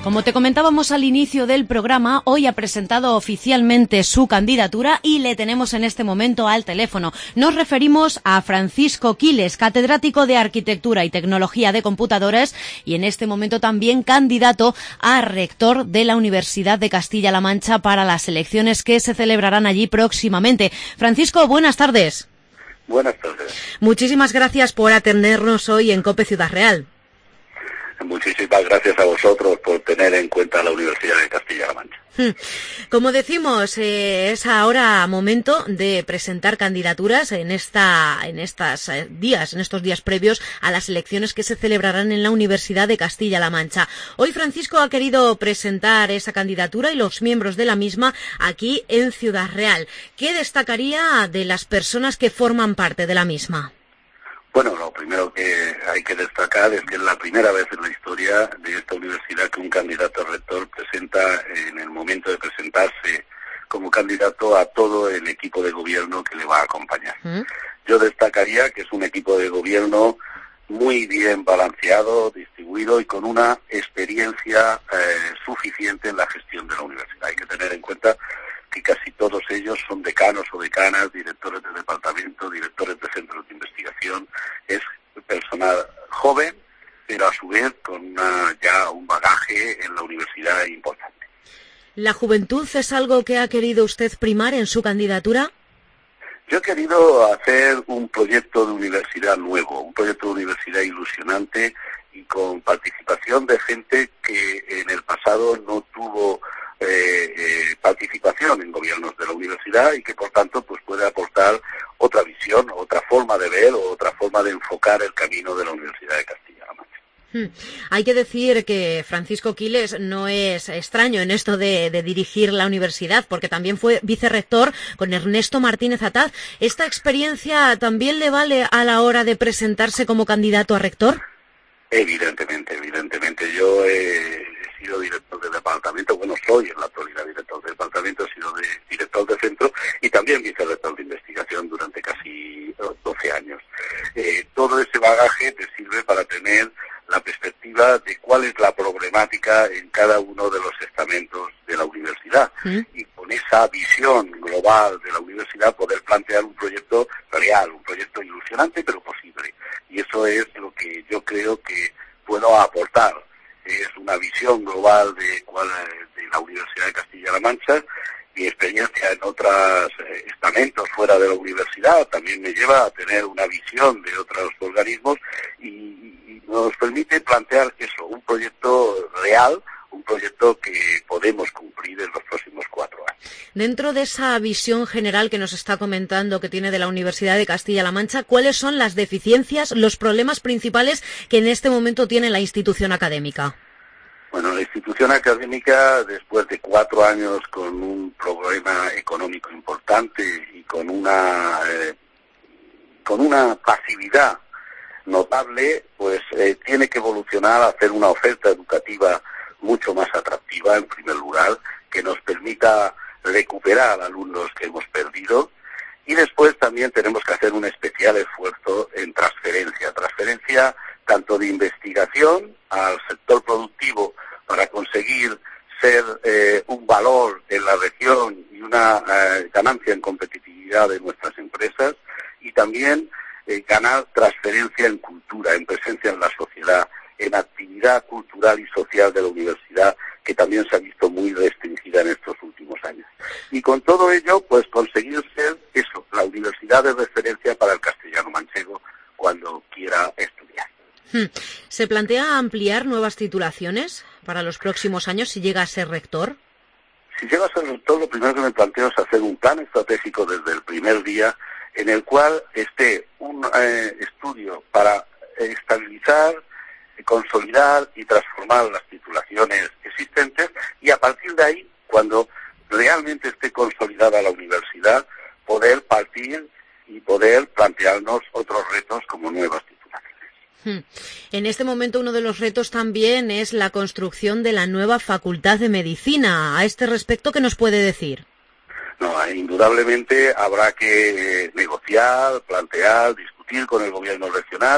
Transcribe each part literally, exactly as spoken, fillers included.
Como te comentábamos al inicio del programa, hoy ha presentado oficialmente su candidatura y le tenemos en este momento al teléfono. Nos referimos a Francisco Quiles, catedrático de Arquitectura y Tecnología de Computadoras y en este momento también candidato a rector de la Universidad de Castilla-La Mancha para las elecciones que se celebrarán allí próximamente. Francisco, buenas tardes. Buenas tardes. Muchísimas gracias por atendernos hoy en COPE Ciudad Real. Muchísimas gracias a vosotros por tener en cuenta la Universidad de Castilla-La Mancha. Como decimos, eh, es ahora momento de presentar candidaturas en esta, en estas eh, días, en estos días previos a las elecciones que se celebrarán en la Universidad de Castilla-La Mancha. Hoy Francisco ha querido presentar esa candidatura y los miembros de la misma aquí en Ciudad Real. ¿Qué destacaría de las personas que forman parte de la misma? Bueno, lo primero que hay que destacar es que es la primera vez en la historia de esta universidad que un candidato a rector presenta, en el momento de presentarse como candidato, a todo el equipo de gobierno que le va a acompañar. ¿Mm? Yo destacaría que es un equipo de gobierno muy bien balanceado, distribuido y con una experiencia eh, suficiente en la gestión de la universidad. Hay que tener en cuenta que casi todos ellos son decanos o decanas, directores de departamento, directores de centros de investigación. Es personal joven, pero a su vez con una, ya un bagaje en la universidad importante. ¿La juventud es algo que ha querido usted primar en su candidatura? Yo he querido hacer un proyecto de universidad nuevo, un proyecto de universidad ilusionante y con participación de gente que en el pasado no tuvo Eh, eh, participación en gobiernos de la universidad y que por tanto pues puede aportar otra visión, otra forma de ver o otra forma de enfocar el camino de la Universidad de Castilla-La Mancha. Hmm. Hay que decir que Francisco Quiles no es extraño en esto de, de dirigir la universidad, porque también fue vicerrector con Ernesto Martínez Ataz. ¿Esta experiencia también le vale a la hora de presentarse como candidato a rector? Evidentemente, evidentemente. Yo he sido director de departamento, bueno, soy en la actualidad director de departamento, he sido de, director de centro y también vicerrector de investigación durante casi doce años. Eh, todo ese bagaje te sirve para tener la perspectiva de cuál es la problemática en cada uno de los estamentos de la universidad. ¿Sí? Y con esa visión global de la universidad poder plantear un proyecto real, un proyecto ilusionante pero posible. Y eso es lo que yo creo que puedo aportar. Es una visión global de, cuál, de la Universidad de Castilla-La Mancha. Mi experiencia en otros eh, estamentos fuera de la universidad también me lleva a tener una visión de otros organismos y, y nos permite plantear eso, un proyecto real, un proyecto que podemos cumplir en los próximos cuatro años. Dentro de esa visión general que nos está comentando que tiene de la Universidad de Castilla-La Mancha, ¿cuáles son las deficiencias, los problemas principales que en este momento tiene la institución académica? Bueno, la institución académica, después de cuatro años con un problema económico importante y con una eh, con una pasividad notable, pues eh, tiene que evolucionar a hacer una oferta educativa mucho más atractiva, en primer lugar, que nos permita recuperar alumnos que hemos perdido. Y después también tenemos que hacer un especial esfuerzo en transferencia, transferencia tanto de investigación al sector productivo para conseguir ser eh, un valor en la región y una eh, ganancia en competitividad de nuestras empresas, y también eh, ganar transferencia en cultura, en presencia en la sociedad, en actividad cultural y social de la universidad, que también se ha visto muy restringida en estos últimos años. Y con todo ello, pues conseguir ser eso, la universidad de referencia para el castellano manchego cuando quiera estudiar. ¿Se plantea ampliar nuevas titulaciones para los próximos años si llega a ser rector? Si llego a ser rector, lo primero que me planteo es hacer un plan estratégico desde el primer día en el cual esté un eh, estudio para estabilizar, consolidar y transformar las titulaciones existentes, y a partir de ahí, cuando realmente esté consolidada la universidad, poder partir y poder plantearnos otros retos como nuevas titulaciones. En este momento uno de los retos también es la construcción de la nueva Facultad de Medicina. A este respecto, ¿qué nos puede decir? No, indudablemente habrá que negociar, plantear, discutir con el gobierno regional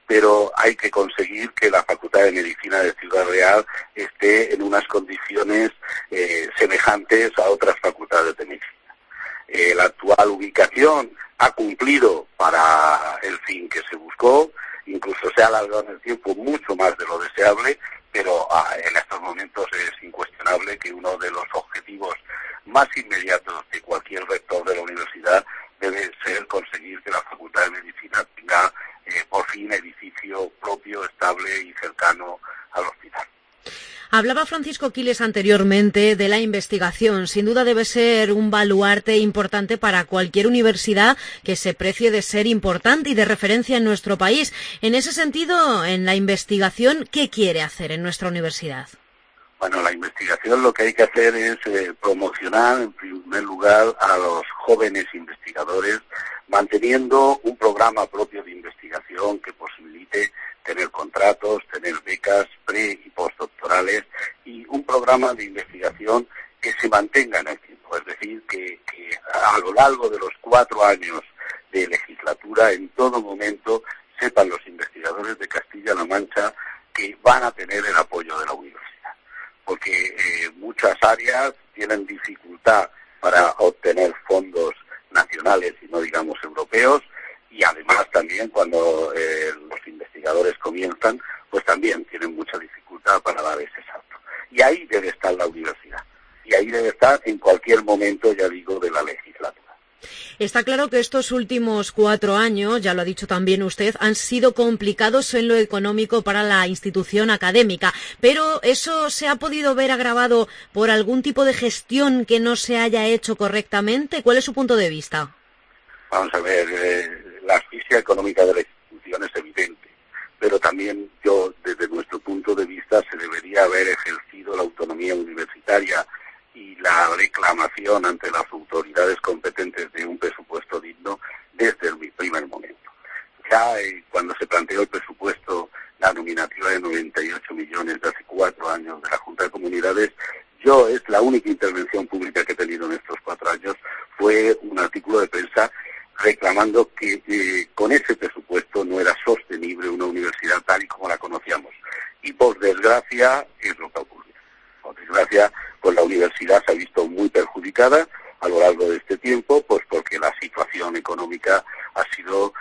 pero hay que conseguir que la Facultad de Medicina de Ciudad Real esté en unas condiciones eh, semejantes a otras facultades de medicina. Eh, la actual ubicación ha cumplido para el fin que se buscó, incluso se ha alargado en el tiempo mucho más de lo deseable, pero ah, en estos momentos es incuestionable que uno de los objetivos más inmediatos de cualquier rector de la universidad debe ser conseguir que la Facultad de Medicina tenga eh, por fin edificio propio, estable y cercano al hospital. Hablaba Francisco Quiles anteriormente de la investigación. Sin duda debe ser un baluarte importante para cualquier universidad que se precie de ser importante y de referencia en nuestro país. En ese sentido, en la investigación, ¿qué quiere hacer en nuestra universidad? Bueno, la investigación lo que hay que hacer es eh, promocionar en primer lugar a los jóvenes investigadores, manteniendo un programa propio de investigación que posibilite tener contratos, tener becas pre y postdoctorales y un programa de investigación que se mantenga en el tiempo, es decir, que, que a lo largo de los cuatro años de legislatura, en todo momento, sepan los investigadores de Castilla-La Mancha que van a tener el apoyo de la universidad, porque eh, muchas áreas tienen dificultad para obtener fondos nacionales y no digamos europeos, y además también cuando eh, los investigadores comienzan, pues también tienen mucha dificultad para dar ese salto. Y ahí debe estar la universidad. Y ahí debe estar en cualquier momento, ya digo, de la legislatura. Está claro que estos últimos cuatro años, ya lo ha dicho también usted, han sido complicados en lo económico para la institución académica, pero ¿eso se ha podido ver agravado por algún tipo de gestión que no se haya hecho correctamente? ¿Cuál es su punto de vista? Vamos a ver, eh, la asfixia económica de la institución es evidente, pero también yo, desde nuestro punto de vista, se debería haber ejercido la autonomía universitaria y la reclamación ante las autoridades competentes de un presupuesto digno desde el primer momento. Ya eh, cuando se planteó el presupuesto, la nominativa de noventa y ocho millones de hace cuatro años de la Junta de Comunidades, yo es la única intervención pública que he tenido en estos cuatro años, fue un artículo de prensa reclamando que eh, con ese presupuesto no era sostenible una universidad tal y como la conocíamos. Y por desgracia es lo que ocurrió. Por desgracia, pues la universidad se ha visto muy perjudicada a lo largo de este tiempo, pues porque la situación económica ha sido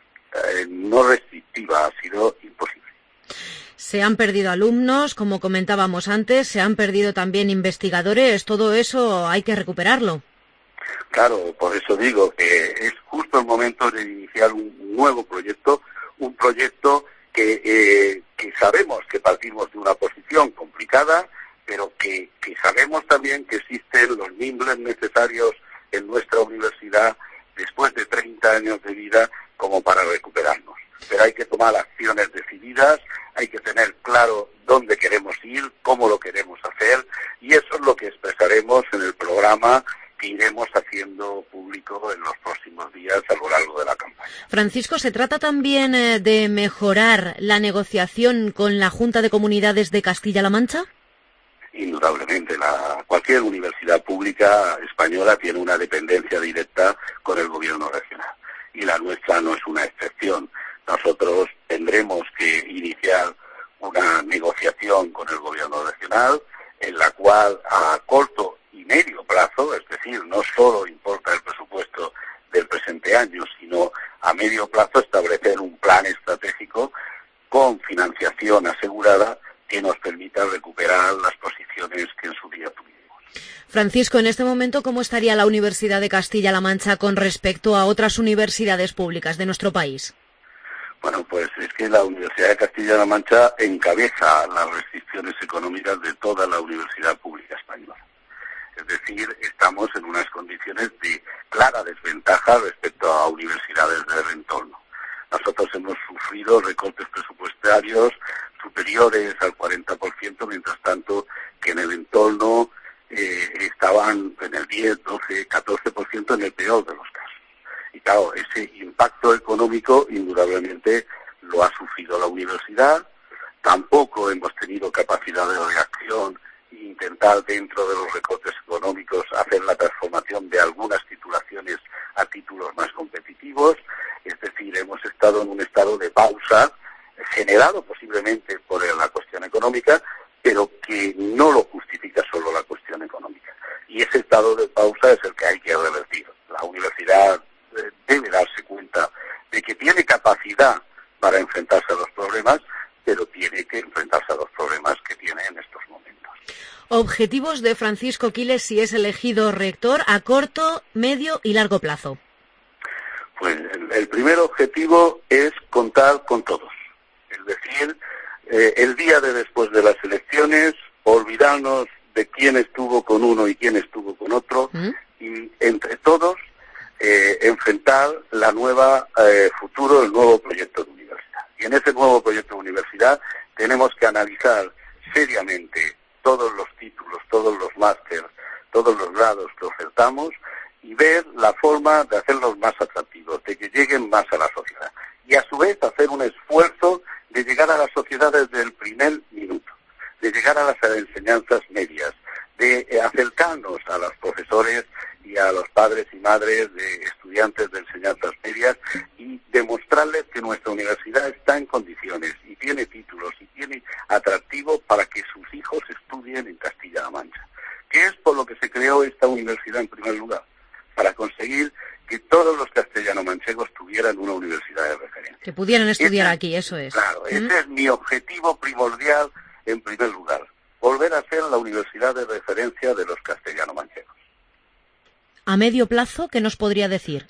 eh, no restrictiva, ha sido imposible. Se han perdido alumnos, como comentábamos antes, se han perdido también investigadores, todo eso hay que recuperarlo. Claro, por eso digo que es justo el momento de iniciar un nuevo proyecto, un proyecto que, eh, que sabemos que partimos de una posición complicada, pero que, que sabemos también que existen los mimbres necesarios en nuestra universidad después de treinta años de vida como para recuperarnos. Pero hay que tomar acciones decididas, hay que tener claro dónde queremos ir, cómo lo queremos hacer, y eso es lo que expresaremos en el programa que iremos haciendo público en los próximos días a lo largo de la campaña. Francisco, ¿se trata también eh, de mejorar la negociación con la Junta de Comunidades de Castilla-La Mancha? Indudablemente, la, cualquier universidad pública española tiene una dependencia directa con el gobierno regional, y la nuestra no es una excepción. Nosotros tendremos que iniciar una negociación con el gobierno regional, en la cual a corto y medio plazo, es decir, no solo importa el presupuesto del presente año, sino a medio plazo establecer un plan estratégico con financiación asegurada que nos permita recuperar las posiciones que en su día tuvimos. Francisco, en este momento, ¿cómo estaría la Universidad de Castilla-La Mancha con respecto a otras universidades públicas de nuestro país? Bueno, pues es que la Universidad de Castilla-La Mancha encabeza las restricciones económicas de toda la universidad pública española. Es decir, estamos en unas condiciones de clara desventaja respecto a universidades del entorno. Nosotros hemos sufrido recortes presupuestarios superiores al cuarenta por ciento, mientras tanto que en el entorno eh, estaban en el diez, doce, catorce por ciento en el peor de los casos. Y claro, ese impacto económico indudablemente lo ha sufrido la universidad. Tampoco hemos tenido capacidad de reacción e intentar dentro de los recortes económicos hacer la transformación de algunas titulaciones a títulos más competitivos. Es decir, hemos estado en un estado de pausa generado posiblemente por la cuestión económica, pero que no lo justifica solo la cuestión económica. Y ese estado de pausa es el que hay que revertir. La universidad eh, debe darse cuenta de que tiene capacidad para enfrentarse a los problemas, pero tiene que enfrentarse a los problemas que tiene en estos momentos. Objetivos de Francisco Quiles si es elegido rector a corto, medio y largo plazo. Pues el, el primer objetivo es contar con todos. Es decir, eh, el día de después de las elecciones, olvidarnos de quién estuvo con uno y quién estuvo con otro, ¿Mm? y entre todos eh, enfrentar la nueva eh, futuro, el nuevo proyecto de universidad. Y en ese nuevo proyecto de universidad tenemos que analizar seriamente todos los títulos, todos los másteres, todos los grados que ofertamos y ver la forma de hacerlos más atractivos, de que lleguen más a la sociedad. Y a su vez hacer un esfuerzo de llegar a la sociedad desde el primer minuto, de llegar a las enseñanzas medias, de eh, acercarnos a los profesores y a los padres y madres de estudiantes de enseñanzas medias y demostrarles que nuestra universidad está en condiciones y tiene títulos y tiene atractivo para que sus hijos estudien en Castilla-La Mancha. ¿Qué es por lo que se creó esta universidad en primer lugar? Para conseguir que todos los castellano-manchegos tuvieran una universidad de referencia. Que pudieran estudiar ese, aquí, eso es. Claro, ese ¿Mm? es mi objetivo primordial en primer lugar. Volver a ser la universidad de referencia de los castellano-manchegos. ¿A medio plazo qué nos podría decir?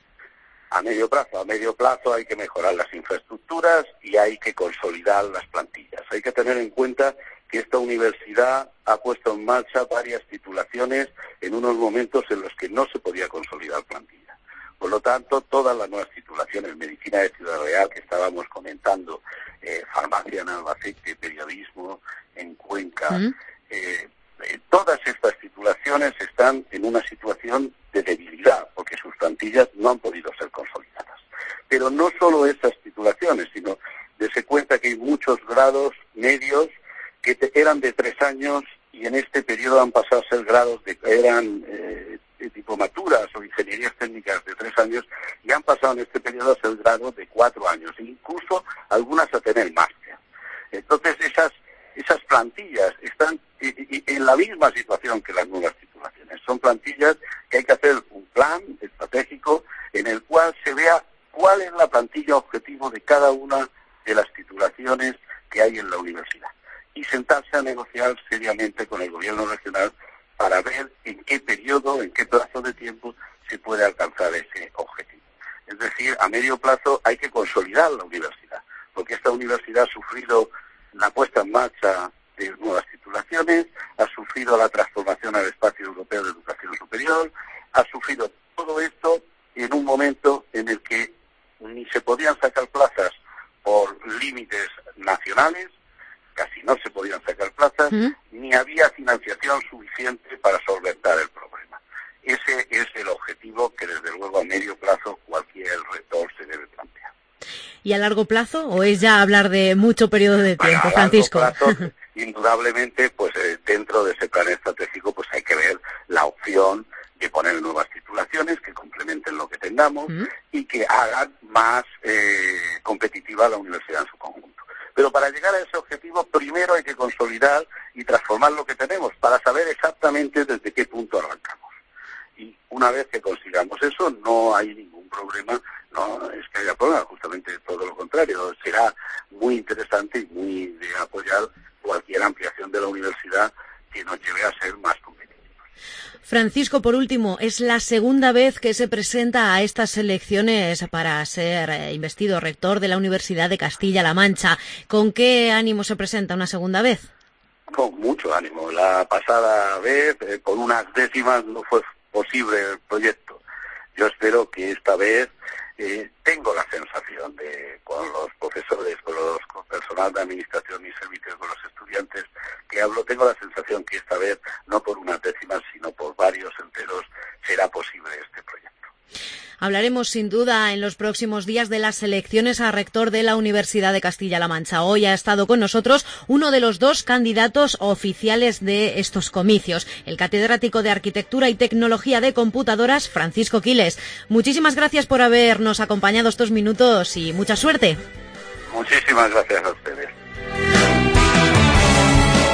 A medio plazo, a medio plazo hay que mejorar las infraestructuras y hay que consolidar las plantillas. Hay que tener en cuenta que esta universidad ha puesto en marcha varias titulaciones en unos momentos en los que no se podía consolidar plantilla. Por lo tanto, todas las nuevas titulaciones, medicina de Ciudad Real, que estábamos comentando, eh, farmacia en Albacete, periodismo en Cuenca, ¿Mm? eh, eh, todas estas titulaciones están en una situación de debilidad, porque sus plantillas no han podido ser consolidadas. Pero no solo esas titulaciones, sino dése cuenta que hay muchos grados medios que te, eran de tres años y en este periodo han pasado a ser grados de eran eh, de diplomaturas o ingenierías técnicas de tres años y han pasado en este periodo a ser grados de cuatro años, e incluso algunas a tener máster. Entonces esas esas plantillas están y, y, en la misma situación que las nuevas titulaciones. Son plantillas que hay que hacer un plan estratégico en el cual se vea cuál es la plantilla objetivo de cada una de las titulaciones que hay en la universidad. Y sentarse a negociar seriamente con el gobierno regional para ver en qué periodo, en qué plazo de tiempo se puede alcanzar ese objetivo. Es decir, a medio plazo hay que consolidar la universidad, porque esta universidad ha sufrido la puesta en marcha de nuevas titulaciones, ha sufrido la transformación al espacio europeo de educación superior, ha sufrido todo esto en un momento en el que ni se podían sacar plazas por límites nacionales, casi no se podían sacar plazas, ¿Mm? ni había financiación suficiente para solventar el problema. Ese es el objetivo que desde luego a medio plazo cualquier rector se debe plantear. ¿Y a largo plazo o es ya hablar de mucho periodo de tiempo, bueno, Francisco? A largo plazo, indudablemente, pues eh, dentro de ese plan estratégico pues hay que ver la opción de poner nuevas titulaciones que complementen lo que tengamos ¿Mm? y que hagan más eh, competitiva la universidad en su conjunto. Pero para llegar a ese objetivo, primero hay que consolidar y transformar lo que tenemos para saber exactamente desde qué punto arrancamos. Y una vez que consigamos eso, no hay ningún problema, no es que haya problema, justamente todo lo contrario. Será muy interesante y muy de apoyar cualquier ampliación de la universidad que nos lleve a ser más competitivos. Francisco, por último, es la segunda vez que se presenta a estas elecciones para ser eh, investido rector de la Universidad de Castilla-La Mancha. ¿Con qué ánimo se presenta una segunda vez? Con mucho ánimo. La pasada vez, eh, con unas décimas, no fue posible el proyecto. Yo espero que esta vez eh, tengo la sensación de, con los profesores, con los con personal de administración y servicios, con los estudiantes que hablo, tengo la sensación que esta vez, no por unas décimas, sino por varios enteros, será posible este proyecto. Hablaremos sin duda en los próximos días de las elecciones a rector de la Universidad de Castilla-La Mancha. Hoy ha estado con nosotros uno de los dos candidatos oficiales de estos comicios, el catedrático de Arquitectura y Tecnología de Computadoras, Francisco Quiles. Muchísimas gracias por habernos acompañado estos minutos y mucha suerte. Muchísimas gracias a ustedes.